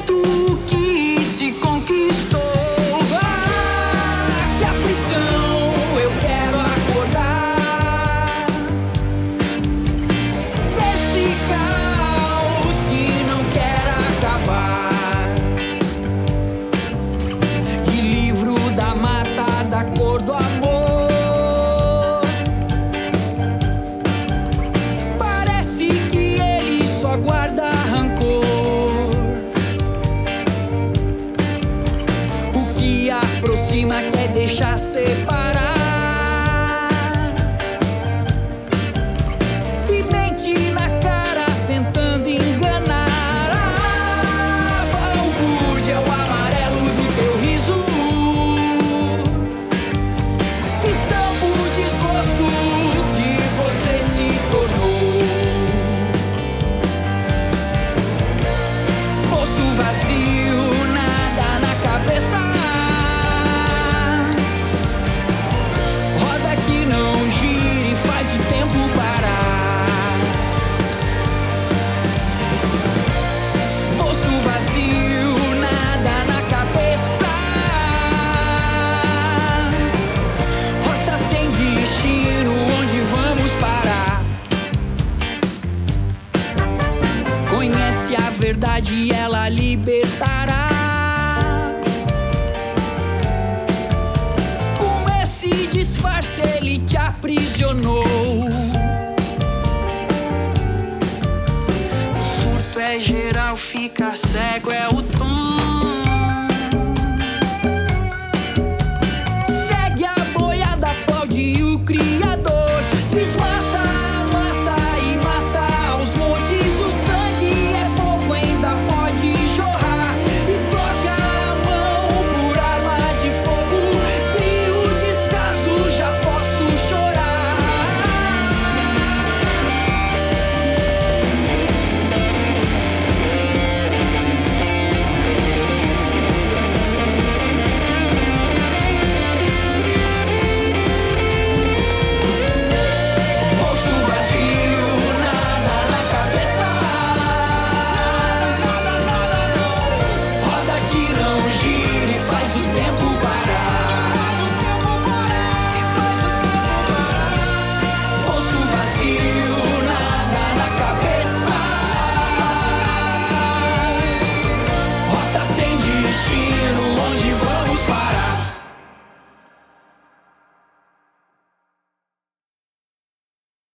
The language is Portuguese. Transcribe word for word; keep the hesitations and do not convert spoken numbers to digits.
feito que se conquistou. Ah, que aflição, eu quero acordar desse caos que não quer acabar. De livro da mata, da cor do amor. Parece que ele só guarda rancor. O que aproxima quer deixar separar. E mente na cara tentando enganar. A balbúrdia é o amarelo do teu riso. Que estampa o desgosto que você se tornou. Poço vazio, nada na cabeça. Roda que não gira e faz o tempo parar. Poço vazio, nada na cabeça. Rota sem destino, onde vamos parar? Conhece a verdade e ela libertará. Com esse disfarce ele te aprisionou. O surto é geral, fica cego, é o tom. Segue a boiada, aplaude o Criador. Desmata, mata e mata aos montes. O sangue é pouco, ainda pode jorrar. E troca a mão por arma de fogo. Cria o descaso, já posso chorar. Bolso vazio, nada na cabeça. Roda que não gira e faz o tempo